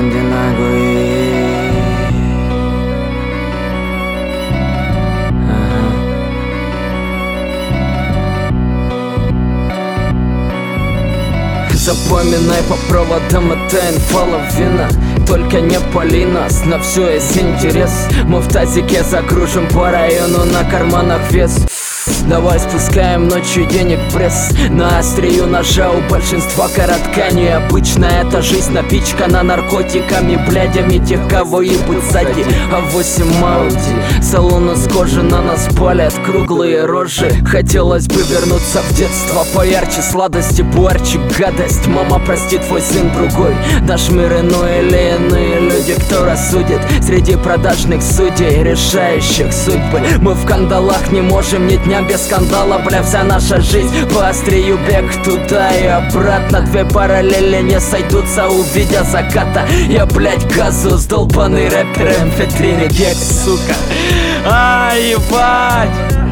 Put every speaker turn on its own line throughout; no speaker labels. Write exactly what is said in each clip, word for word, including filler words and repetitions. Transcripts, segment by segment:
donde nagui. Запоминай по проводам, это инфа-лавина. Только не пали нас, на все есть интерес. Мы в тазике закружим по району, на карманах вес. Давай спускаем ночью денег пресс. На острию ножа у большинства коротка. Необычная эта жизнь напичкана наркотиками, блядями тех, кого ебут сзади. А восемь Ауди, салон из кожи, на нас палят круглые рожи. Хотелось бы вернуться в детство, поярче сладости, буарчик, гадость. Мама, прости, твой сын другой. Наш мир иной или иные люди, кто рассудит среди продажных судей, решающих судьбы. Мы в кандалах не можем ни дня без скандала, бля, вся наша жизнь по острию, бег туда и обратно. Две параллели не сойдутся, увидя заката. Я, блядь, казус, долбаный рэпер, эм пэ три регек, сука. Ай, ебать.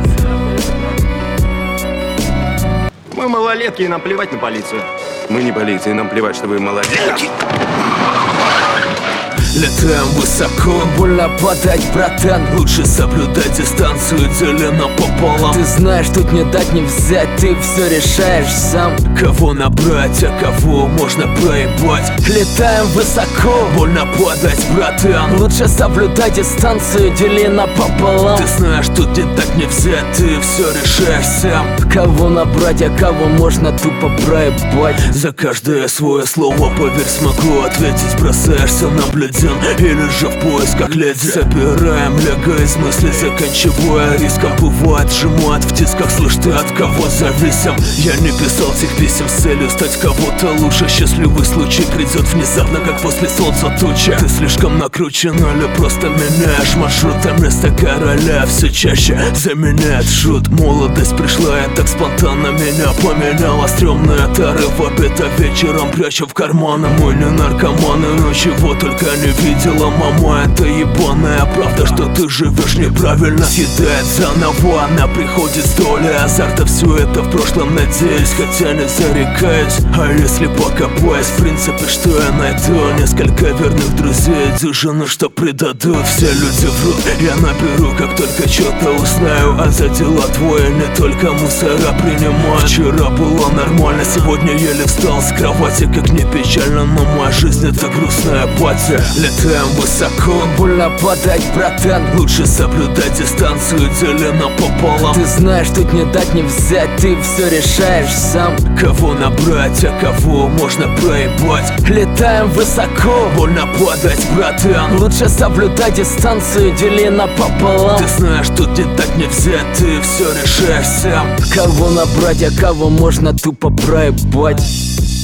Мы малолетки, и нам плевать на полицию.
Мы не полиция, и нам плевать, что вы малолетки.
Летаем высоко, больно падать, братан. Лучше соблюдать дистанцию, делено пополам. Ты знаешь, тут не дать не взять, ты все решаешь сам. Кого набрать, а кого можно проебать. Летаем высоко, больно падать, братан. Лучше соблюдать дистанцию, делено пополам. Ты знаешь, тут не дать не взять, ты все решаешь сам. Кого набрать, а кого можно тупо проебать. За каждое свое слово, поверь, смогу ответить. Бросаешься наблюдать или же в поисках леди. Собираем лего из мыслей, заканчивая риском. Бывает, сжимает в тисках, слышь, ты от кого зависим. Я не писал тех писем с целью стать кого-то лучше. Счастливый случай придет внезапно, как после солнца туча. Ты слишком накручен или просто меняешь маршрут, а место короля все чаще заменяет шут. Молодость пришла и так спонтанно меня поменяла. Стрёмная тары в обед, а вечером прячу в карманы. Мы не наркоманы, но чего только не видела мама, это ебаная правда, что ты живешь неправильно. Съедает заново, она приходит с долей азарта. Все это в прошлом, надеюсь, хотя не зарекаюсь. А если покопаюсь, в принципе, что я найду? Несколько верных друзей, дюжины, что предадут. Все люди врут, я наберу, как только что-то узнаю. А за дела твои не только мусора принимаю. Вчера было нормально, сегодня еле встал с кровати. Как не печально, но моя жизнь это грустная апатия. Летаем высоко, больно падать, братан. Лучше соблюдать дистанцию, делено пополам. Ты знаешь, тут не дать не взять, ты все решаешь сам. Кого набрать, а кого можно проебать. Летаем высоко, больно падать, братан. Лучше соблюдать дистанцию, делено пополам. Ты знаешь, тут не дать не взять, ты все решаешь сам. Кого набрать, а кого можно тупо проебать.